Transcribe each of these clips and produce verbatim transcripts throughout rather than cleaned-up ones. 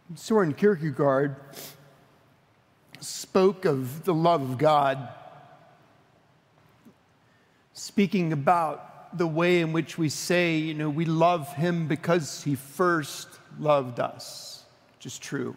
Soren Kierkegaard spoke of the love of God, speaking about the way in which we say, you know, we love him because he first loved us, which is true.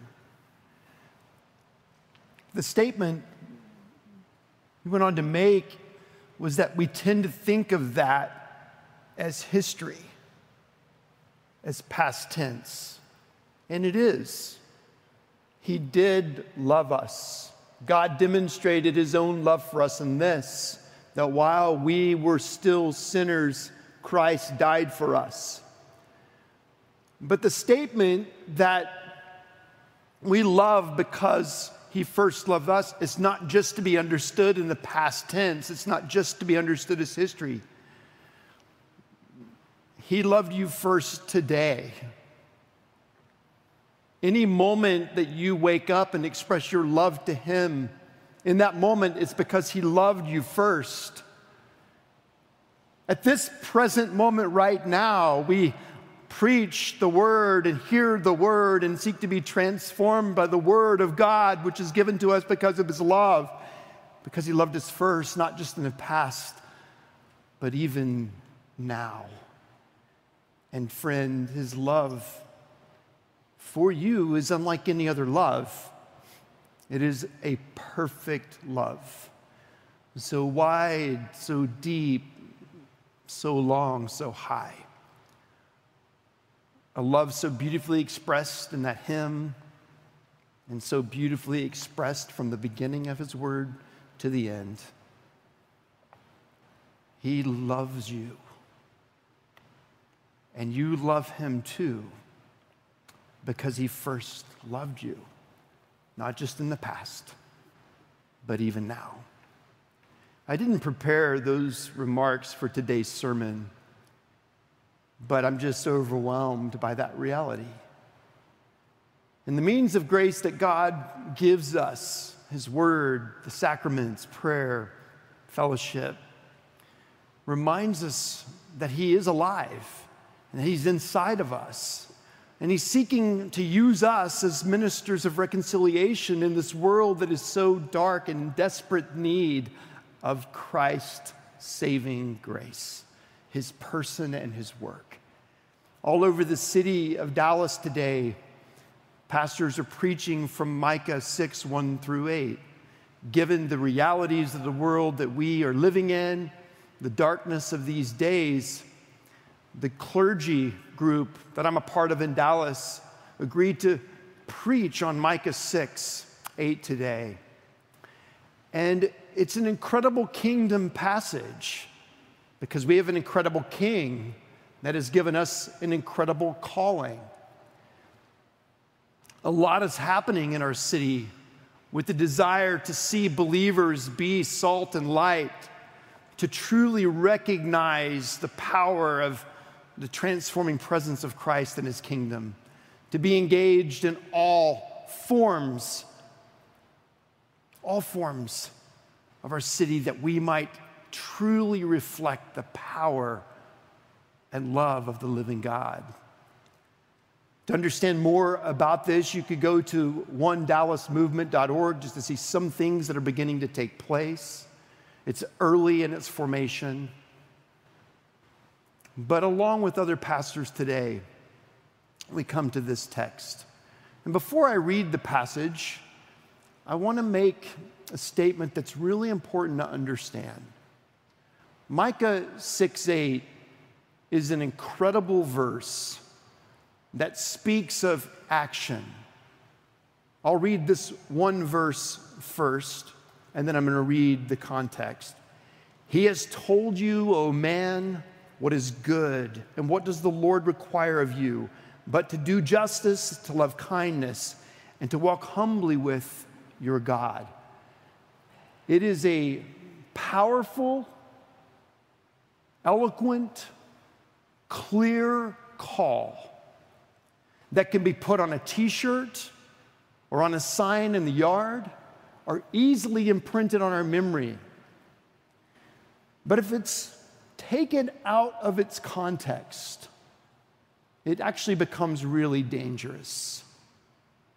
The statement he went on to make was that we tend to think of that as history, as past tense. And it is. He did love us. God demonstrated his own love for us in this, that while we were still sinners, Christ died for us. But the statement that we love because he first loved us is not just to be understood in the past tense. It's not just to be understood as history. He loved you first today. Any moment that you wake up and express your love to him, in that moment, it's because he loved you first. At this present moment right now, we preach the word and hear the word and seek to be transformed by the word of God, which is given to us because of his love, because he loved us first, not just in the past, but even now. And friend, his love for you is unlike any other love. It is a perfect love. So wide, so deep, so long, so high. A love so beautifully expressed in that hymn, and so beautifully expressed from the beginning of his word to the end. He loves you. And you love him too, because he first loved you, not just in the past, but even now. I didn't prepare those remarks for today's sermon, but I'm just overwhelmed by that reality. And the means of grace that God gives us, his word, the sacraments, prayer, fellowship, reminds us that he is alive and that he's inside of us. And he's seeking to use us as ministers of reconciliation in this world that is so dark and in desperate need of Christ's saving grace, his person and his work. All over the city of Dallas today, pastors are preaching from Micah six, one through eight. Given the realities of the world that we are living in, the darkness of these days, the clergy group that I'm a part of in Dallas agreed to preach on Micah six, eight today. And it's an incredible kingdom passage because we have an incredible king that has given us an incredible calling. A lot is happening in our city with the desire to see believers be salt and light, to truly recognize the power of the transforming presence of Christ and his kingdom, to be engaged in all forms, all forms of our city, that we might truly reflect the power and love of the living God. To understand more about this, you could go to one dallas movement dot org just to see some things that are beginning to take place. It's early in its formation. But along with other pastors today, we come to this text. And before I read the passage, I want to make a statement that's really important to understand. Micah six eight is an incredible verse that speaks of action. I'll read this one verse first, and then I'm going to read the context. He has told you, O man, what is good, and what does the Lord require of you, but to do justice, to love kindness, and to walk humbly with your God. It is a powerful, eloquent, clear call that can be put on a t-shirt or on a sign in the yard or easily imprinted on our memory. But if it's taken out of its context, it actually becomes really dangerous.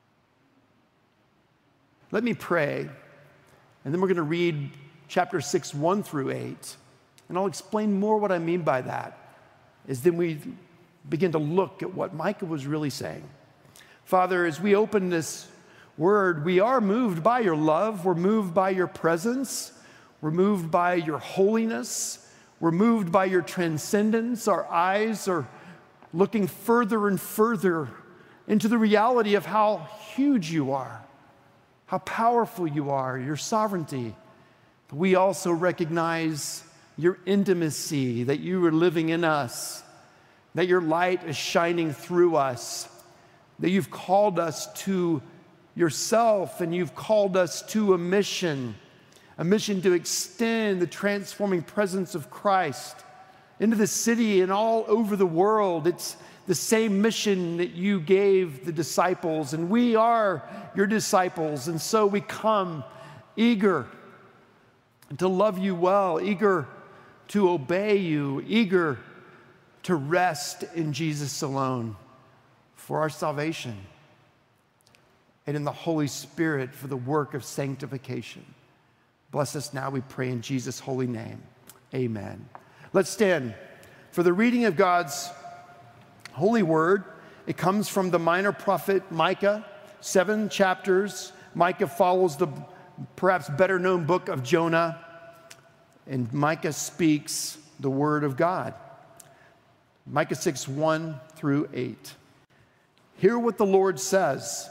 Let me pray, and then we're going to read chapter six, one through eight. And I'll explain more what I mean by that as then we begin to look at what Micah was really saying. Father, as we open this word, we are moved by your love. We're moved by your presence. We're moved by your holiness. We're moved by your transcendence. Our eyes are looking further and further into the reality of how huge you are, how powerful you are, your sovereignty. But we also recognize your intimacy, that you are living in us, that your light is shining through us, that you've called us to yourself and you've called us to a mission, a mission to extend the transforming presence of Christ into the city and all over the world. It's the same mission that you gave the disciples, and we are your disciples, and so we come eager to love you well, eager to obey you, eager to rest in Jesus alone for our salvation, and in the Holy Spirit for the work of sanctification. Bless us now, we pray in Jesus' holy name. Amen. Let's stand for the reading of God's holy word. It comes from the minor prophet Micah, seven chapters. Micah follows the perhaps better known book of Jonah, and Micah speaks the word of God. Micah six, one through eight. Hear what the Lord says.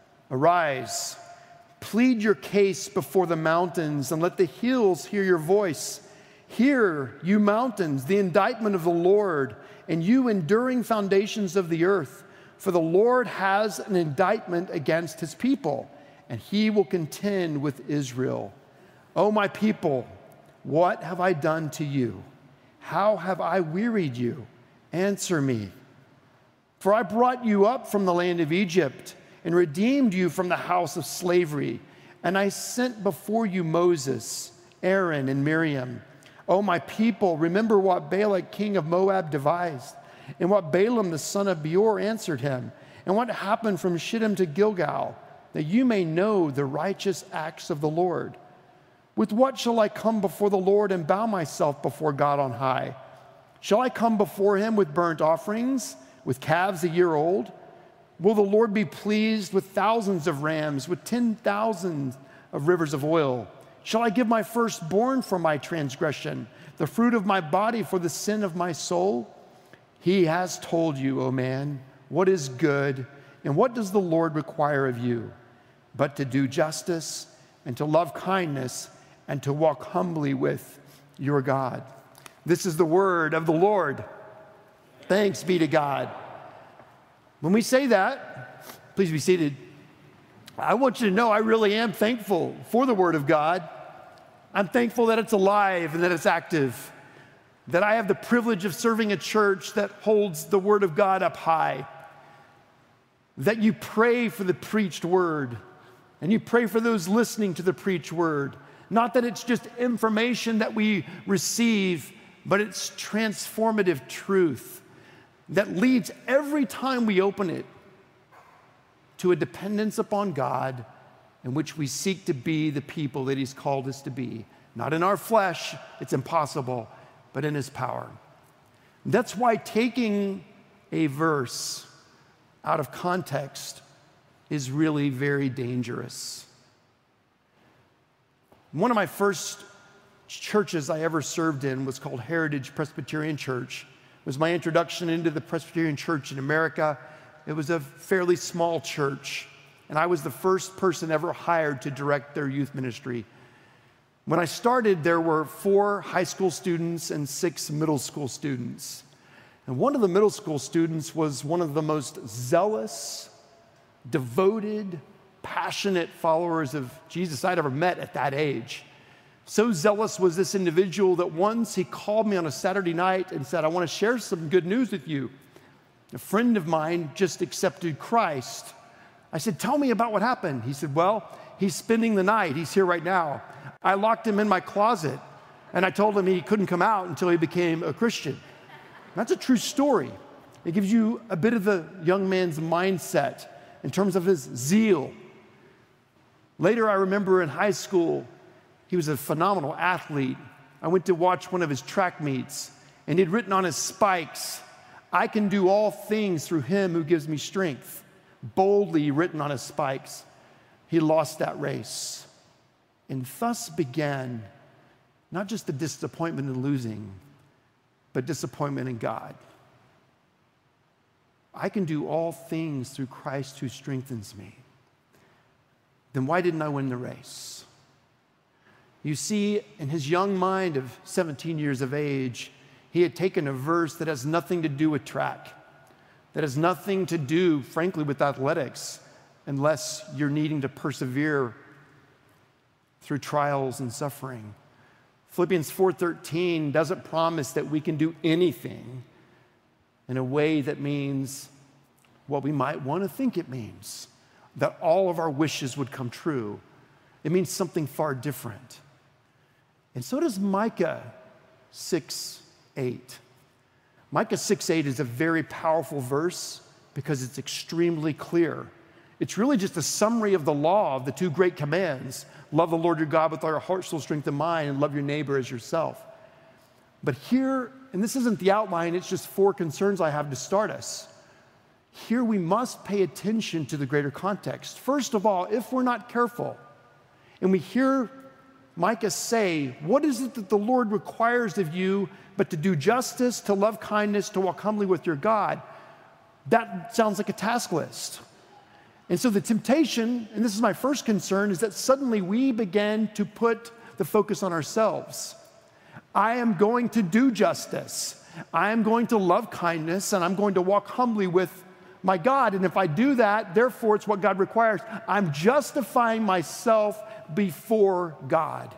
Arise, plead your case before the mountains, and let the hills hear your voice. Hear, you mountains, the indictment of the Lord, and you enduring foundations of the earth. For the Lord has an indictment against his people, and he will contend with Israel. O my people, what have I done to you? How have I wearied you? Answer me. For I brought you up from the land of Egypt and redeemed you from the house of slavery. And I sent before you Moses, Aaron, and Miriam. O my people, remember what Balak, king of Moab, devised, and what Balaam, the son of Beor, answered him, and what happened from Shittim to Gilgal, that you may know the righteous acts of the Lord. With what shall I come before the Lord and bow myself before God on high? Shall I come before him with burnt offerings, with calves a year old? Will the Lord be pleased with thousands of rams, with ten thousands of rivers of oil? Shall I give my firstborn for my transgression, the fruit of my body for the sin of my soul? He has told you, O man, what is good, and what does the Lord require of you, but to do justice and to love kindness and to walk humbly with your God. This is the word of the Lord. Thanks be to God. When we say that, please be seated. I want you to know I really am thankful for the word of God. I'm thankful that it's alive and that it's active, that I have the privilege of serving a church that holds the word of God up high, that you pray for the preached word, and you pray for those listening to the preached word. Not that it's just information that we receive, but it's transformative truth that leads every time we open it to a dependence upon God in which we seek to be the people that he's called us to be. Not in our flesh, it's impossible, but in his power. That's why taking a verse out of context is really very dangerous. One of my first churches I ever served in was called Heritage Presbyterian Church. It was my introduction into the Presbyterian Church in America. It was a fairly small church, and I was the first person ever hired to direct their youth ministry. When I started, there were four high school students and six middle school students. And one of the middle school students was one of the most zealous, devoted, passionate followers of Jesus I'd ever met at that age. So zealous was this individual that once he called me on a Saturday night and said, I want to share some good news with you. A friend of mine just accepted Christ. I said, tell me about what happened. He said, well, he's spending the night. He's here right now. I locked him in my closet, and I told him he couldn't come out until he became a Christian. That's a true story. It gives you a bit of the young man's mindset in terms of his zeal. Later, I remember in high school, he was a phenomenal athlete. I went to watch one of his track meets, and he'd written on his spikes, "I can do all things through him who gives me strength," boldly written on his spikes. He lost that race. And thus began not just the disappointment in losing, but disappointment in God. I can do all things through Christ who strengthens me. Then why didn't I win the race? You see, in his young mind of seventeen years of age, he had taken a verse that has nothing to do with track, that has nothing to do, frankly, with athletics, unless you're needing to persevere through trials and suffering. Philippians four thirteen doesn't promise that we can do anything in a way that means what we might want to think it means, that all of our wishes would come true. It means something far different. And so does Micah six eight. Micah six eight is a very powerful verse because it's extremely clear. It's really just a summary of the law of the two great commands. Love the Lord your God with all your heart, soul, strength, and mind, and love your neighbor as yourself. But here, and this isn't the outline, it's just four concerns I have to start us. Here we must pay attention to the greater context. First of all, if we're not careful, and we hear Micah say, what is it that the Lord requires of you but to do justice, to love kindness, to walk humbly with your God? That sounds like a task list. And so the temptation, and this is my first concern, is that suddenly we begin to put the focus on ourselves. I am going to do justice. I am going to love kindness, and I'm going to walk humbly with my God. And if I do that, therefore it's what God requires. I'm justifying myself before God.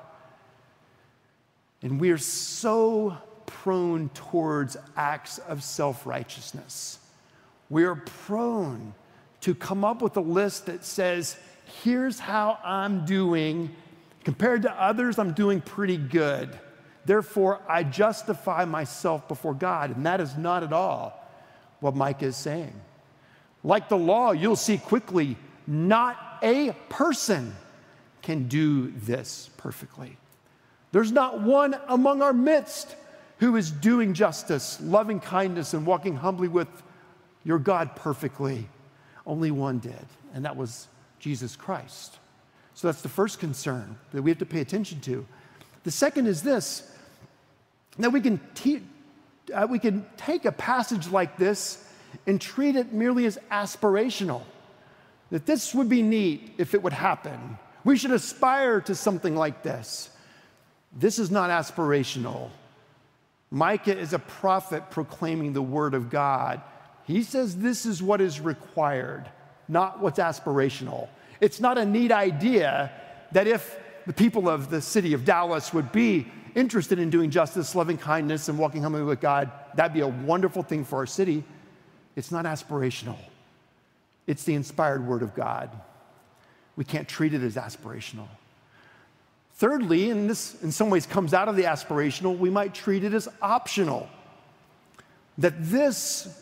And we are so prone towards acts of self-righteousness. We are prone to come up with a list that says, here's how I'm doing. Compared to others, I'm doing pretty good. Therefore, I justify myself before God. And that is not at all what Micah is saying. Like the law, you'll see quickly, not a person can do this perfectly. There's not one among our midst who is doing justice, loving kindness, and walking humbly with your God perfectly. Only one did, and that was Jesus Christ. So that's the first concern that we have to pay attention to. The second is this, that we can, te- uh, we can take a passage like this and treat it merely as aspirational, that this would be neat if it would happen. We should aspire to something like this. This is not aspirational. Micah is a prophet proclaiming the word of God. He says this is what is required, not what's aspirational. It's not a neat idea that if the people of the city of Dallas would be interested in doing justice, loving kindness, and walking humbly with God, that'd be a wonderful thing for our city. It's not aspirational. It's the inspired word of God. We can't treat it as aspirational. Thirdly, and this in some ways comes out of the aspirational, we might treat it as optional. That this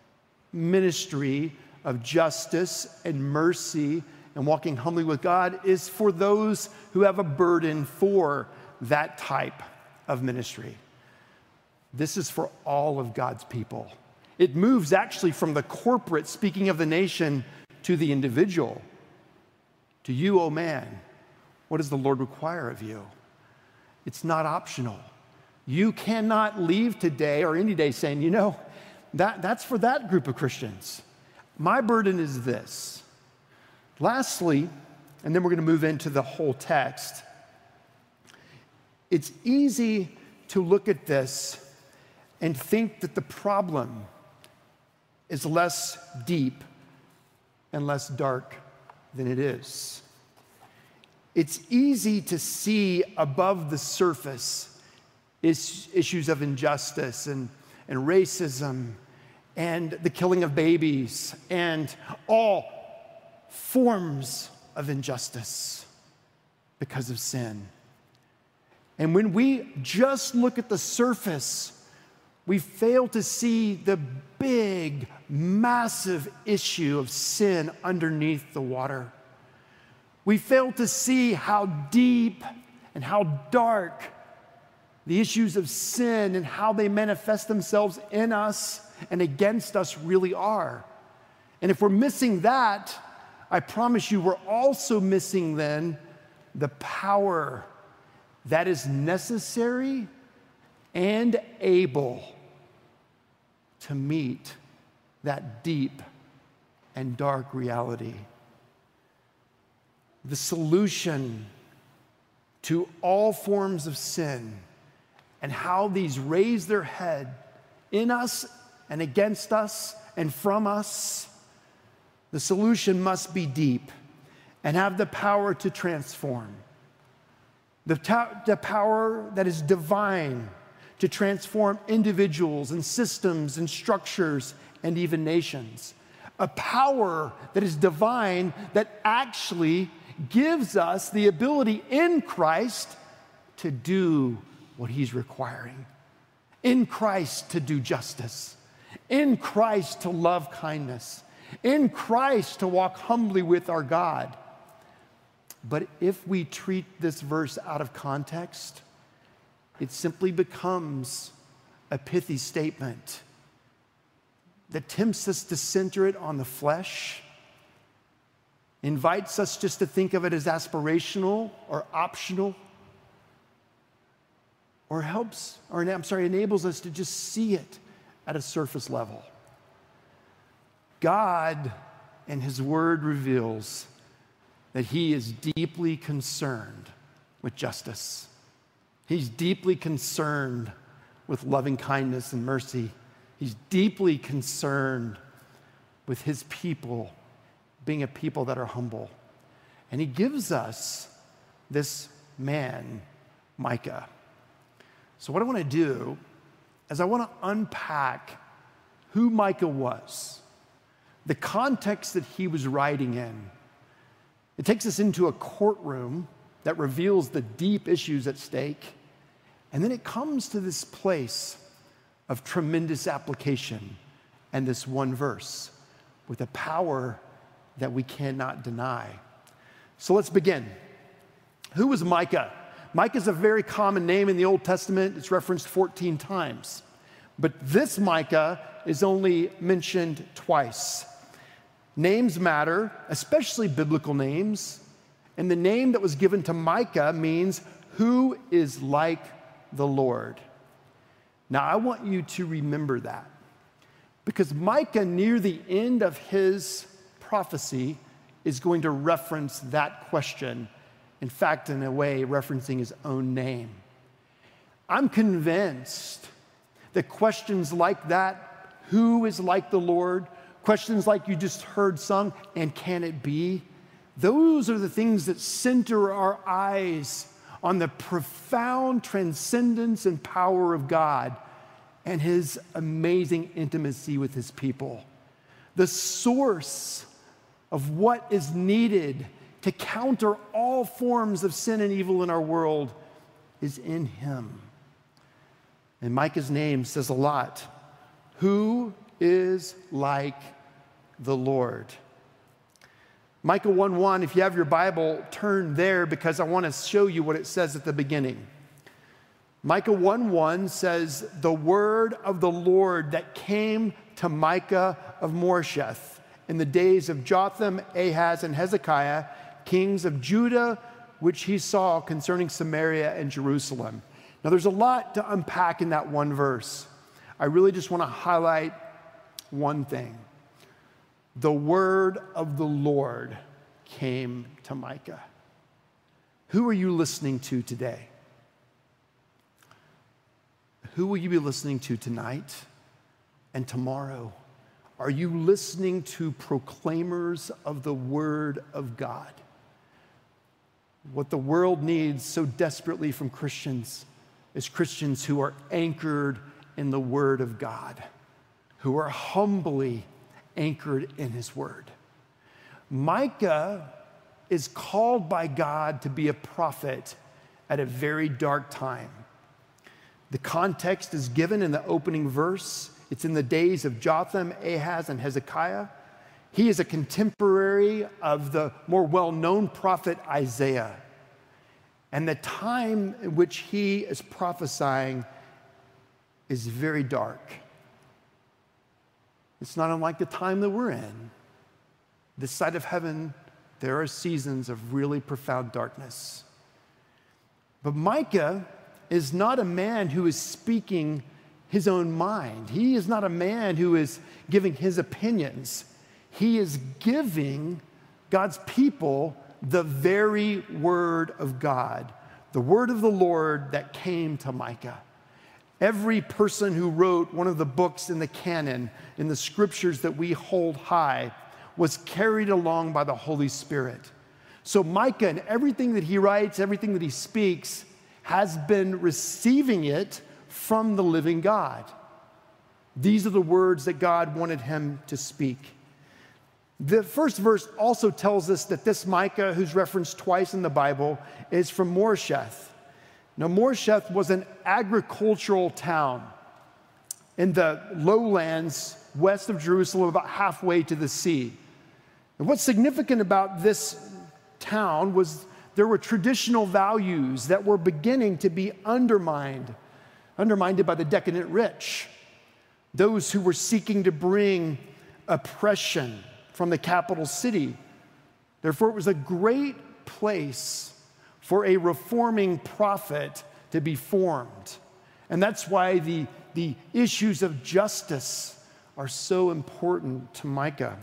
ministry of justice and mercy and walking humbly with God is for those who have a burden for that type of ministry. This is for all of God's people. It moves actually from the corporate, speaking of the nation, to the individual. To you, O man, what does the Lord require of you? It's not optional. You cannot leave today or any day saying, you know, that, that's for that group of Christians. My burden is this. Lastly, and then we're going to move into the whole text, it's easy to look at this and think that the problem is less deep and less dark than it is. It's easy to see above the surface is issues of injustice and, and racism and the killing of babies and all forms of injustice because of sin. And when we just look at the surface, we fail to see the big, massive issue of sin underneath the water. We fail to see how deep and how dark the issues of sin and how they manifest themselves in us and against us really are. And if we're missing that, I promise you we're also missing then the power that is necessary and able to meet that deep and dark reality. The solution to all forms of sin and how these raise their head in us and against us and from us, the solution must be deep and have the power to transform. The, ta- the power that is divine to transform individuals and systems and structures and even nations. A power that is divine that actually gives us the ability in Christ to do what he's requiring. In Christ to do justice. In Christ to love kindness. In Christ to walk humbly with our God. But if we treat this verse out of context, it simply becomes a pithy statement that tempts us to center it on the flesh, invites us just to think of it as aspirational or optional, or helps, or I'm sorry, enables us to just see it at a surface level. God and his word reveals that he is deeply concerned with justice. He's deeply concerned with loving kindness and mercy. He's deeply concerned with his people being a people that are humble. And he gives us this man, Micah. So what I want to do is I want to unpack who Micah was, the context that he was writing in. It takes us into a courtroom that reveals the deep issues at stake. And then it comes to this place of tremendous application and this one verse with a power that we cannot deny. So let's begin. Who was Micah? Micah is a very common name in the Old Testament. It's referenced fourteen times. But this Micah is only mentioned twice. Names matter, especially biblical names. And the name that was given to Micah means who is like the Lord. Now, I want you to remember that, because Micah, near the end of his prophecy, is going to reference that question. In fact, in a way, referencing his own name. I'm convinced that questions like that, who is like the Lord, questions like you just heard sung, and can it be? Those are the things that center our eyes on the profound transcendence and power of God and his amazing intimacy with his people. The source of what is needed to counter all forms of sin and evil in our world is in him. And Micah's name says a lot. Who is like the Lord? Micah one one, if you have your Bible, turn there because I want to show you what it says at the beginning. Micah one one says, the word of the Lord that came to Micah of Moresheth in the days of Jotham, Ahaz, and Hezekiah, kings of Judah, which he saw concerning Samaria and Jerusalem. Now, there's a lot to unpack in that one verse. I really just want to highlight one thing. The word of the Lord came to Micah. Who are you listening to today? Who will you be listening to tonight and tomorrow? Are you listening to proclaimers of the word of God? What the world needs so desperately from Christians is Christians who are anchored in the word of God, who are humbly anchored in his word. Micah is called by God to be a prophet at a very dark time. The context is given in the opening verse. It's in the days of Jotham, Ahaz, and Hezekiah. He is a contemporary of the more well-known prophet Isaiah. And the time in which he is prophesying is very dark. It's not unlike the time that we're in. This side of heaven, there are seasons of really profound darkness. But Micah is not a man who is speaking his own mind. He is not a man who is giving his opinions. He is giving God's people the very word of God, the word of the Lord that came to Micah. Every person who wrote one of the books in the canon, in the scriptures that we hold high, was carried along by the Holy Spirit. So Micah, and everything that he writes, everything that he speaks, has been receiving it from the living God. These are the words that God wanted him to speak. The first verse also tells us that this Micah, who's referenced twice in the Bible, is from Moresheth. Now, Moresheth was an agricultural town in the lowlands west of Jerusalem, about halfway to the sea. And what's significant about this town was there were traditional values that were beginning to be undermined, undermined by the decadent rich, those who were seeking to bring oppression from the capital city. Therefore, it was a great place for a reforming prophet to be formed. And that's why the, the issues of justice are so important to Micah.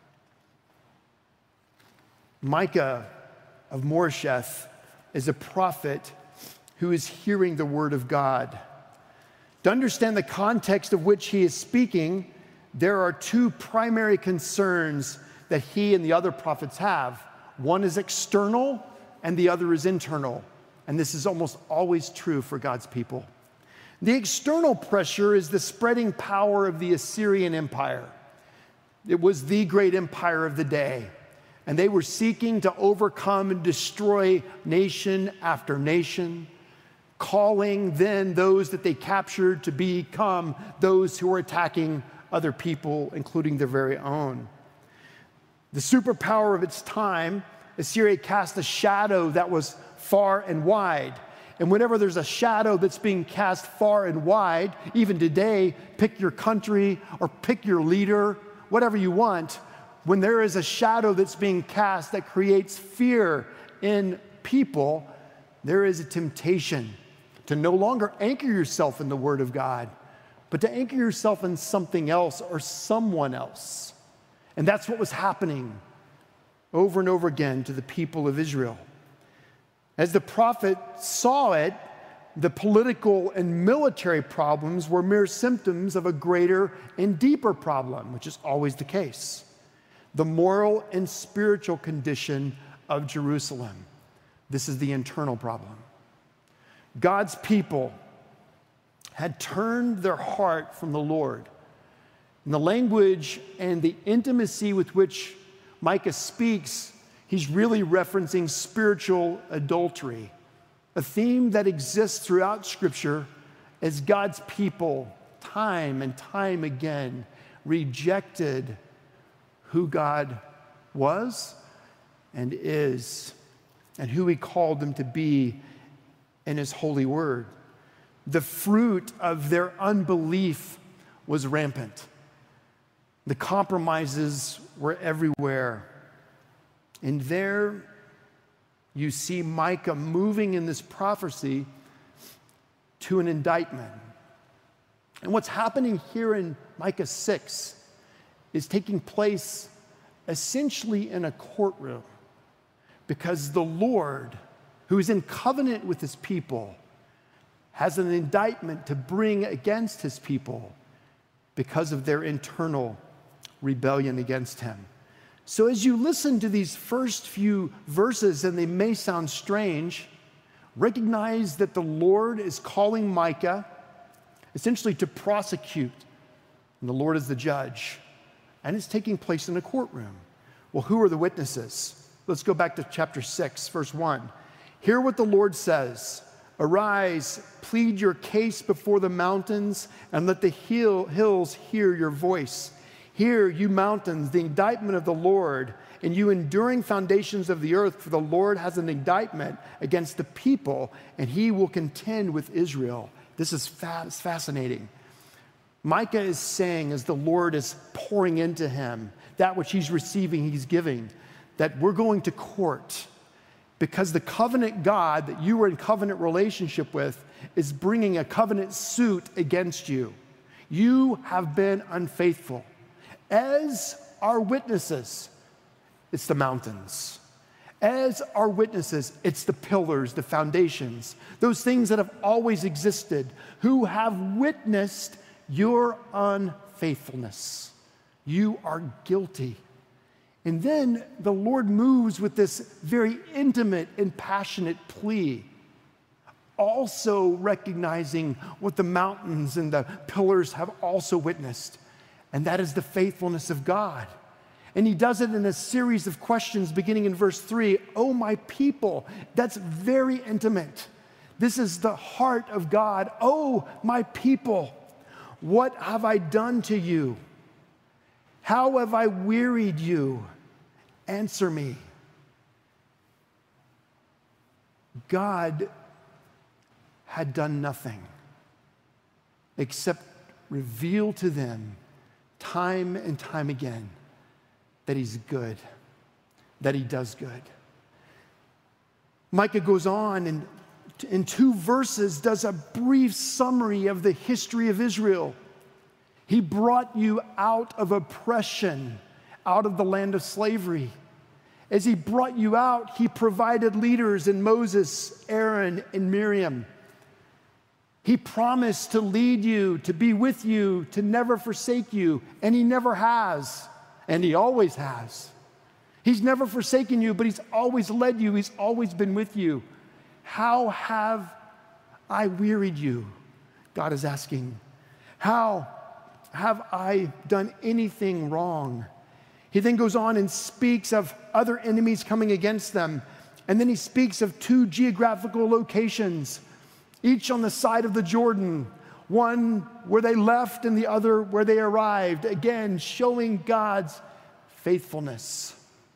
Micah of Moresheth is a prophet who is hearing the word of God. To understand the context of which he is speaking, there are two primary concerns that he and the other prophets have. One is external and the other is internal. And this is almost always true for God's people. The external pressure is the spreading power of the Assyrian Empire. It was the great empire of the day. And they were seeking to overcome and destroy nation after nation, calling then those that they captured to become those who were attacking other people, including their very own. The superpower of its time, Assyria cast a shadow that was far and wide. And whenever there's a shadow that's being cast far and wide, even today, pick your country or pick your leader, whatever you want, when there is a shadow that's being cast that creates fear in people, there is a temptation to no longer anchor yourself in the Word of God, but to anchor yourself in something else or someone else. And that's what was happening over and over again to the people of Israel. As the prophet saw it, the political and military problems were mere symptoms of a greater and deeper problem, which is always the case. The moral and spiritual condition of Jerusalem. This is the internal problem. God's people had turned their heart from the Lord. And the language and the intimacy with which Micah speaks, he's really referencing spiritual adultery, a theme that exists throughout Scripture as God's people, time and time again, rejected who God was and is, and who he called them to be in his holy word. The fruit of their unbelief was rampant. The compromises were everywhere. And there you see Micah moving in this prophecy to an indictment. And what's happening here in Micah six is taking place essentially in a courtroom, because the Lord, who is in covenant with his people, has an indictment to bring against his people because of their internal rebellion against him. So as you listen to these first few verses, and they may sound strange, recognize that the Lord is calling Micah essentially to prosecute, and the Lord is the judge. And it's taking place in a courtroom. Well, who are the witnesses? Let's go back to chapter six, verse one. Hear what the Lord says. Arise, plead your case before the mountains, and let the hill, hills hear your voice. Hear, you mountains, the indictment of the Lord, and you enduring foundations of the earth, for the Lord has an indictment against the people, and he will contend with Israel. This is fa- fascinating. Micah is saying, as the Lord is pouring into him, that which he's receiving, he's giving, that we're going to court because the covenant God that you were in covenant relationship with is bringing a covenant suit against you. You have been unfaithful. As our witnesses, it's the mountains. As our witnesses, it's the pillars, the foundations, those things that have always existed, who have witnessed your unfaithfulness. You are guilty. And then the Lord moves with this very intimate and passionate plea, also recognizing what the mountains and the pillars have also witnessed, and that is the faithfulness of God. And he does it in a series of questions beginning in verse three. Oh, my people. That's very intimate. This is the heart of God. Oh, my people, what have I done to you? How have I wearied you? Answer me. God had done nothing except reveal to them time and time again that he's good, that he does good. Micah goes on and in two verses does a brief summary of the history of Israel. He brought you out of oppression, out of the land of slavery. As he brought you out, he provided leaders in Moses, Aaron, and Miriam. He promised to lead you, to be with you, to never forsake you, and he never has, and he always has. He's never forsaken you, but he's always led you. He's always been with you. How have I wearied you? God is asking. How have I done anything wrong? He then goes on and speaks of other enemies coming against them. And then he speaks of two geographical locations, each on the side of the Jordan, one where they left and the other where they arrived, again showing God's faithfulness.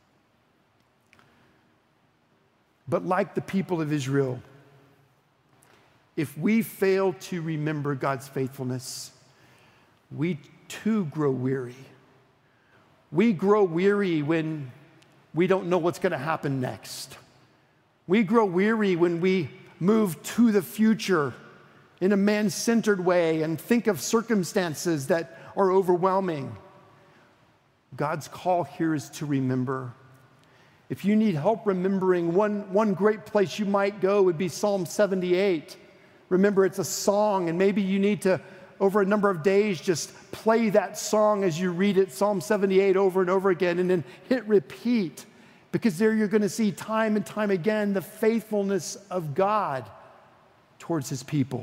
But like the people of Israel, if we fail to remember God's faithfulness, we too grow weary. We grow weary when we don't know what's going to happen next. We grow weary when we move to the future in a man-centered way and think of circumstances that are overwhelming. God's call here is to remember. If you need help remembering, one, one great place you might go would be Psalm seventy-eight. Remember, it's a song, and maybe you need to, over a number of days, just play that song as you read it, Psalm seventy-eight, over and over again, and then hit repeat, because there you're going to see time and time again the faithfulness of God towards his people.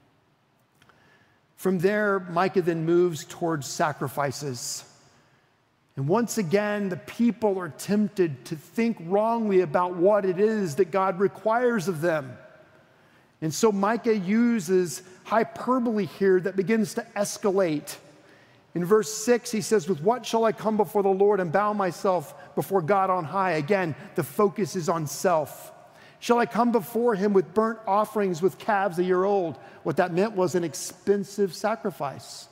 From there, Micah then moves towards sacrifices. And once again, the people are tempted to think wrongly about what it is that God requires of them. And so Micah uses hyperbole here that begins to escalate. In verse six, he says, with what shall I come before the Lord and bow myself before God on high? Again, the focus is on self. Shall I come before him with burnt offerings with calves a year old? What that meant was an expensive sacrifice.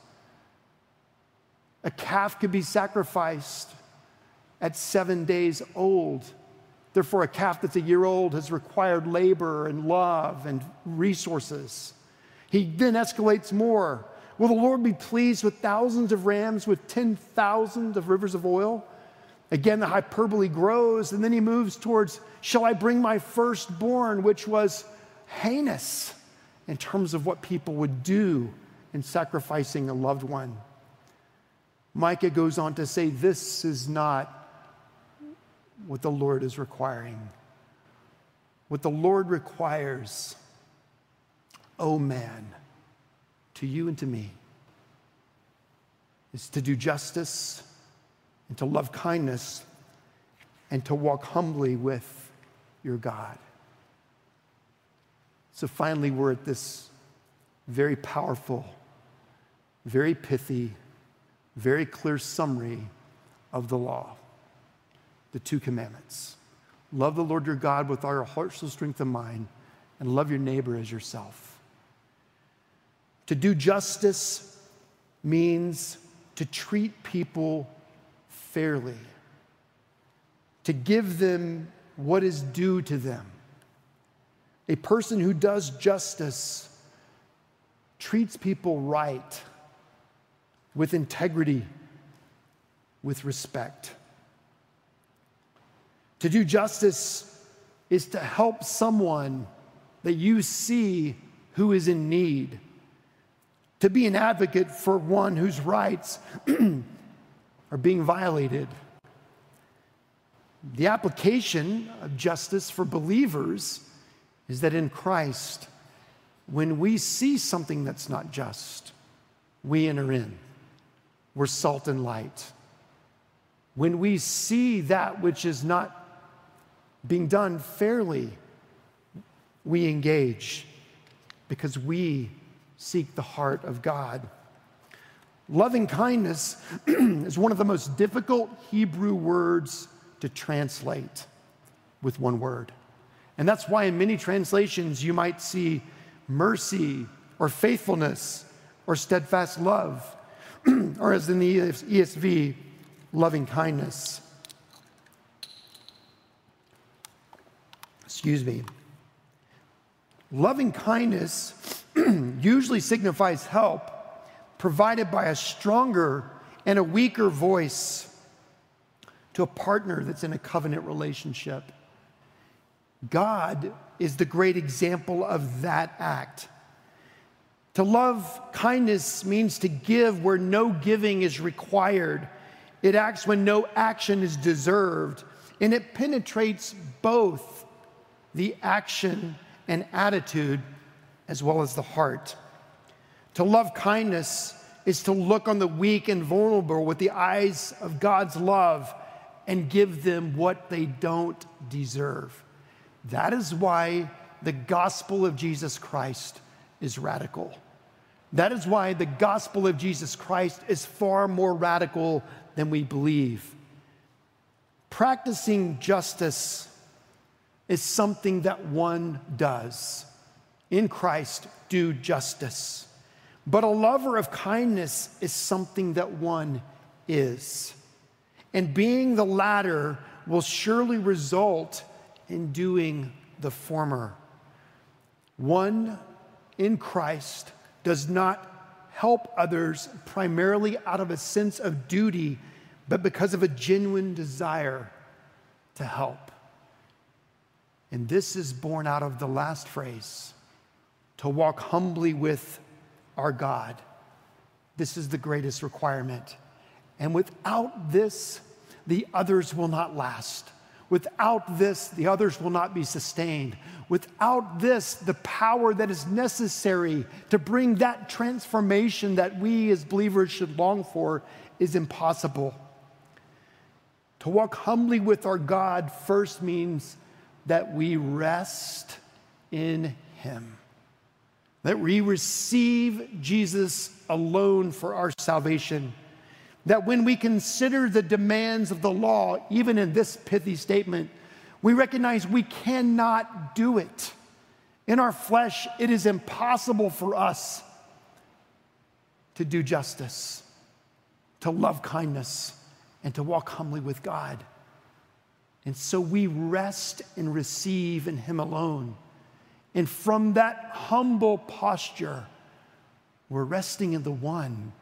A calf could be sacrificed at seven days old. Therefore, a calf that's a year old has required labor and love and resources. He then escalates more. Will the Lord be pleased with thousands of rams, with ten thousand of rivers of oil? Again, the hyperbole grows, and then he moves towards, shall I bring my firstborn, which was heinous in terms of what people would do in sacrificing a loved one. Micah goes on to say, this is not what the Lord is requiring. What the Lord requires, oh man, to you and to me, is to do justice and to love kindness and to walk humbly with your God. So finally, we're at this very powerful, very pithy, very clear summary of the law, the two commandments. Love the Lord your God with all your heart, soul, strength, and mind, and love your neighbor as yourself. To do justice means to treat people fairly, to give them what is due to them. A person who does justice treats people right, with integrity, with respect. To do justice is to help someone that you see who is in need, to be an advocate for one whose rights are being violated. The application of justice for believers is that in Christ, when we see something that's not just, we enter in. We're salt and light. When we see that which is not being done fairly, we engage because we seek the heart of God. Loving kindness is one of the most difficult Hebrew words to translate with one word. And that's why in many translations you might see mercy or faithfulness or steadfast love, or as in the E S V, loving kindness. Excuse me. Loving kindness usually signifies help provided by a stronger and a weaker voice to a partner that's in a covenant relationship. God is the great example of that act. To love kindness means to give where no giving is required. It acts when no action is deserved, and it penetrates both the action and attitude as well as the heart. To love kindness is to look on the weak and vulnerable with the eyes of God's love and give them what they don't deserve. That is why the gospel of Jesus Christ is radical. That is why the gospel of Jesus Christ is far more radical than we believe. Practicing justice is something that one does. In Christ, do justice. But a lover of kindness is something that one is. And being the latter will surely result in doing the former. One in Christ does not help others primarily out of a sense of duty, but because of a genuine desire to help. And this is born out of the last phrase, to walk humbly with our God. This is the greatest requirement. And without this, the others will not last. Without this, the others will not be sustained. Without this, the power that is necessary to bring that transformation that we as believers should long for is impossible. To walk humbly with our God first means that we rest in Him, that we receive Jesus alone for our salvation, that when we consider the demands of the law, even in this pithy statement, we recognize we cannot do it. In our flesh, it is impossible for us to do justice, to love kindness, and to walk humbly with God. And so we rest and receive in Him alone. And from that humble posture, we're resting in the one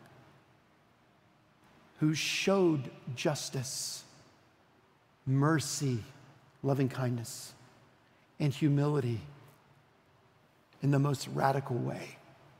who showed justice, mercy, loving kindness, and humility in the most radical way.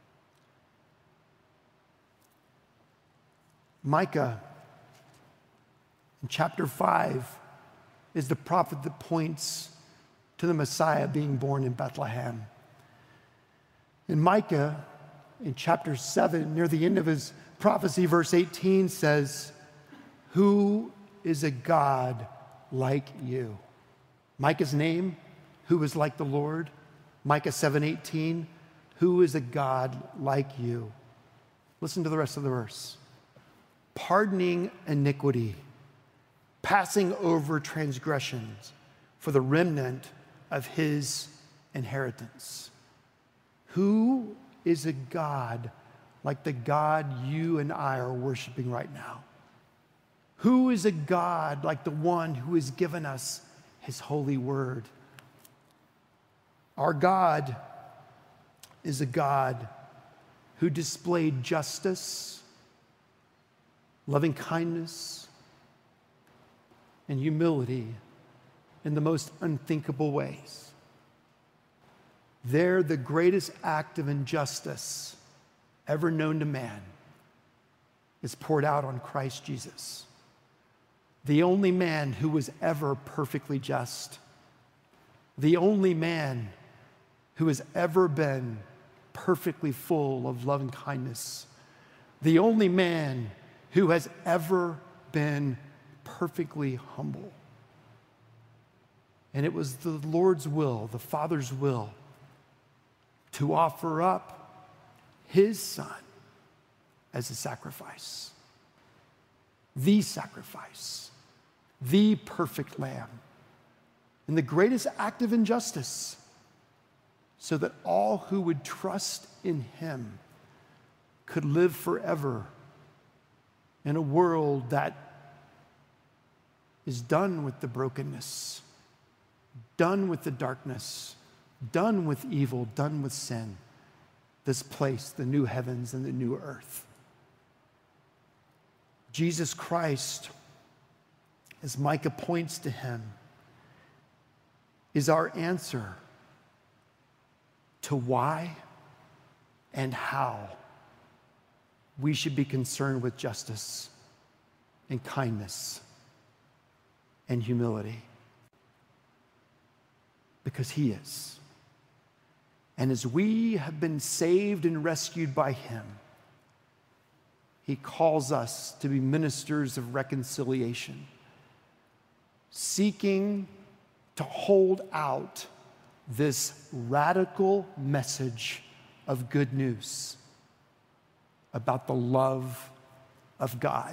Micah, in chapter five, is the prophet that points to the Messiah being born in Bethlehem. In Micah, in chapter seven, near the end of his prophecy, verse eighteen says, "Who is a God like you?" Micah's name, who is like the Lord. Micah seven eighteen, "Who is a God like you?" Listen to the rest of the verse. pardoning iniquity, passing over transgressions for the remnant of his inheritance. Who is a God like the God you and I are worshiping right now? Who is a God like the one who has given us his holy word? Our God is a God who displayed justice, loving kindness, and humility in the most unthinkable ways. There, the greatest act of injustice ever known to man is poured out on Christ Jesus, the only man who was ever perfectly just, the only man who has ever been perfectly full of loving kindness, the only man who has ever been perfectly humble. And it was the Lord's will, the Father's will, to offer up his Son as a sacrifice, the sacrifice, the perfect Lamb, in the greatest act of injustice, so that all who would trust in him could live forever in a world that is done with the brokenness, done with the darkness, done with evil, done with sin. This place, the new heavens and the new earth. Jesus Christ, as Micah points to him, is our answer to why and how we should be concerned with justice and kindness and humility. Because he is. And as we have been saved and rescued by him, he calls us to be ministers of reconciliation, seeking to hold out this radical message of good news about the love of God,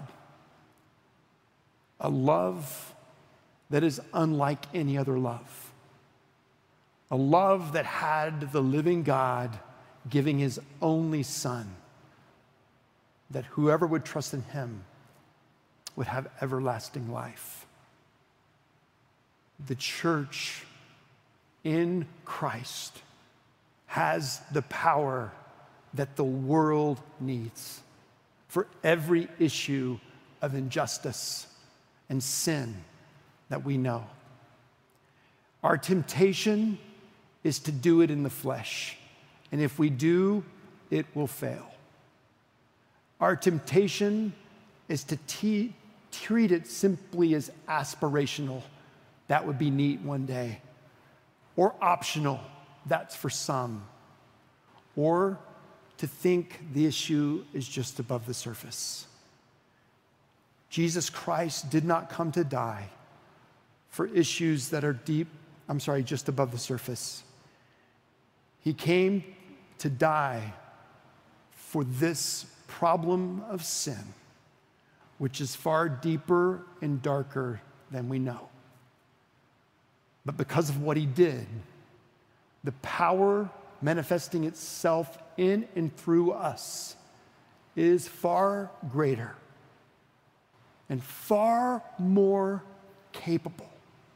a love that is unlike any other love, a love that had the living God giving his only Son, that whoever would trust in him would have everlasting life. The church in Christ has the power that the world needs for every issue of injustice and sin that we know. Our temptation is to do it in the flesh, and if we do, it will fail. Our temptation is to te- treat it simply as aspirational. That would be neat one day. Or optional. That's for some. Or to think the issue is just above the surface. Jesus Christ did not come to die for issues that are deep, I'm sorry, just above the surface. He came to die for this problem of sin, which is far deeper and darker than we know. But because of what he did, the power manifesting itself in and through us is far greater and far more capable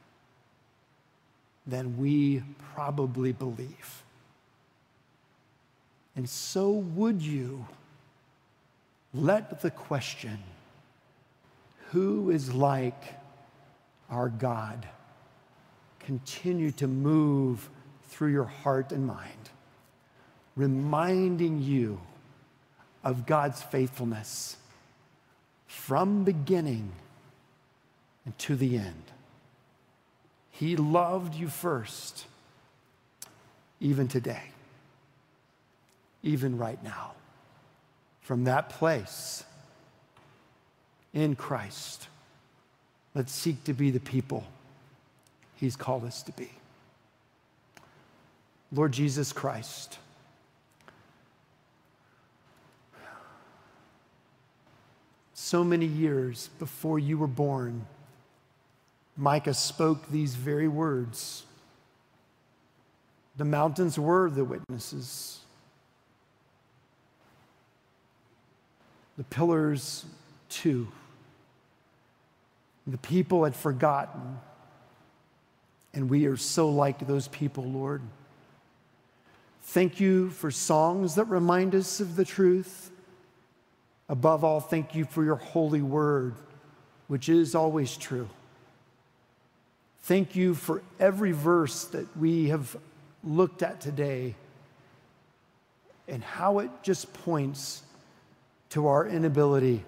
than we probably believe. And so would you let the question, who is like our God, continue to move through your heart and mind, reminding you of God's faithfulness from beginning and to the end. He loved you first, even today, even right now. From that place, in Christ, let's seek to be the people he's called us to be. Lord Jesus Christ, so many years before you were born, Micah spoke these very words. The mountains were the witnesses. The pillars, too. The people had forgotten, and we are so like those people, Lord. Thank you for songs that remind us of the truth. Above all, thank you for your holy word, which is always true. Thank you for every verse that we have looked at today and how it just points to our inability,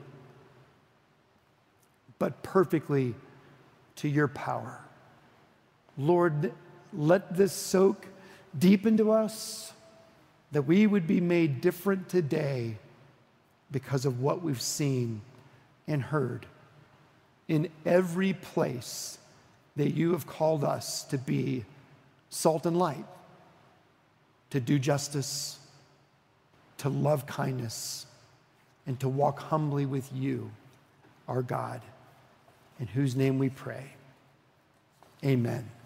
but perfectly to your power. Lord, let this soak deep into us, that we would be made different today because of what we've seen and heard in every place that you have called us to be salt and light, to do justice, to love kindness, and to walk humbly with you, our God, in whose name we pray. Amen.